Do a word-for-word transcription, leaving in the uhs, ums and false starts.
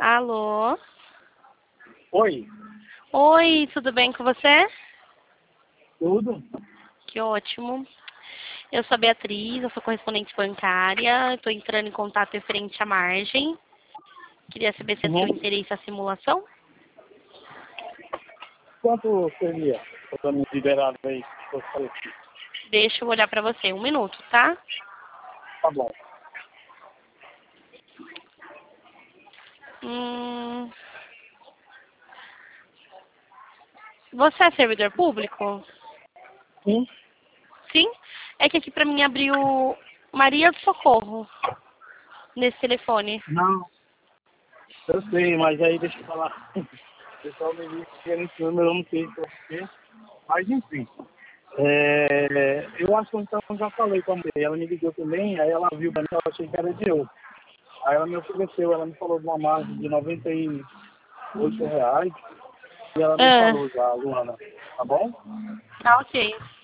Alô? Oi, Oi, tudo bem com você? tudo? Que ótimo. Eu sou a Beatriz, eu sou correspondente bancária, estou entrando em contato referente à margem. Queria saber se é seu Uhum. interesse a simulação. Quanto seria? Para me liberar aí, se fosse falecido? Deixa eu olhar para você, um minuto, tá? Tá bom. Hum... Você é servidor público? Sim? Sim? É que aqui para mim abriu Maria do Socorro nesse telefone. Não. Eu sei, mas aí deixa eu falar. O pessoal me disse que era esse número, eu não sei por quê. Mas enfim. É, eu acho que então eu já falei com a mulher. Ela me ligou também, aí ela viu pra mim, eu achei que era de eu. Aí ela me ofereceu, ela me falou de uma margem de noventa e oito reais. E ela me Ah, falou já, Luana. Tá bom? tá ok.